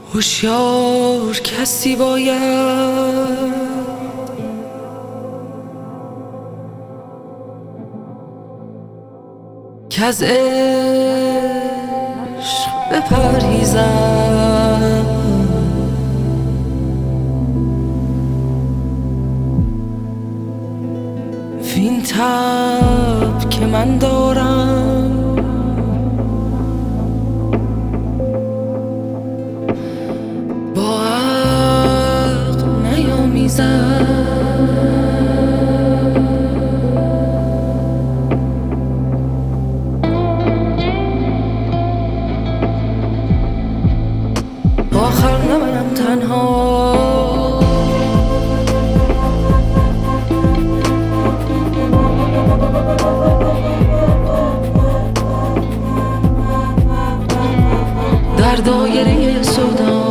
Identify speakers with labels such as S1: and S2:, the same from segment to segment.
S1: هوشیار کسی باید که از عشق بپرهیزد، وین تب که من دارم با عقل نیامیزد. آخر نمانم تنها، در دایره سودا.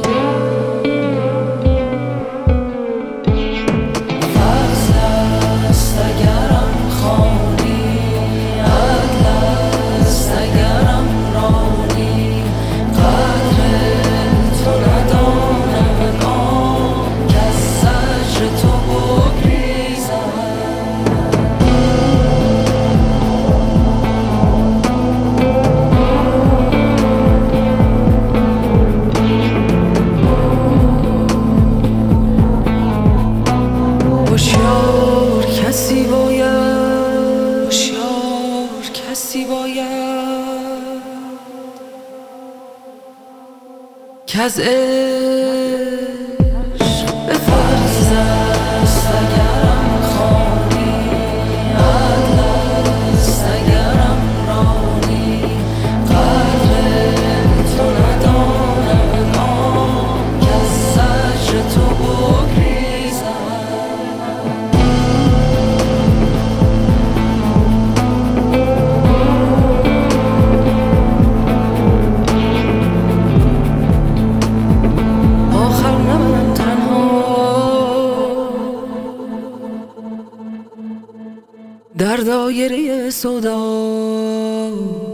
S1: فضل است اگرم خوانی، عدل است اگرم رانی، قدر تو ندانم آن که از زجر تو بگریزم. هوشیار کسی باید، هوشیار کسی باید که از عشق بپرهیزد. اگرم خوانی، عدل است اگرم رانی، قدر تو ندانم آن که از زجر تو بگریزم. آخر نمانم تنها، در دایره سودا.